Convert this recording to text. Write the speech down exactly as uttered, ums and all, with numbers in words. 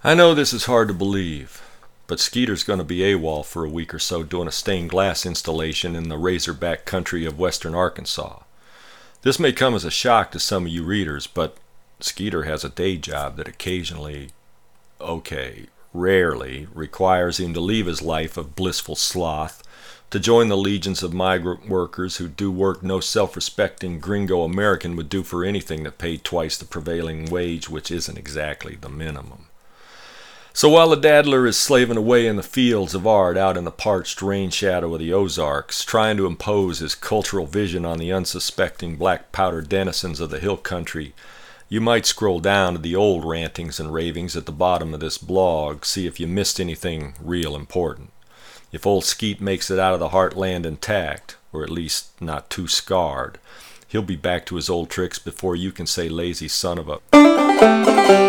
I know this is hard to believe, but Skeeter's going to be AWOL for a week or so doing a stained glass installation in the Razorback country of western Arkansas. This may come as a shock to some of you readers, but Skeeter has a day job that occasionally, okay, rarely, requires him to leave his life of blissful sloth to join the legions of migrant workers who do work no self-respecting gringo American would do for anything that paid twice the prevailing wage, which isn't exactly the minimum. So while the daddler is slaving away in the fields of art out in the parched rain shadow of the Ozarks, trying to impose his cultural vision on the unsuspecting black powder denizens of the hill country, you might scroll down to the old rantings and ravings at the bottom of this blog, see if you missed anything real important. If old Skeet makes it out of the heartland intact, or at least not too scarred, he'll be back to his old tricks before you can say lazy son of a...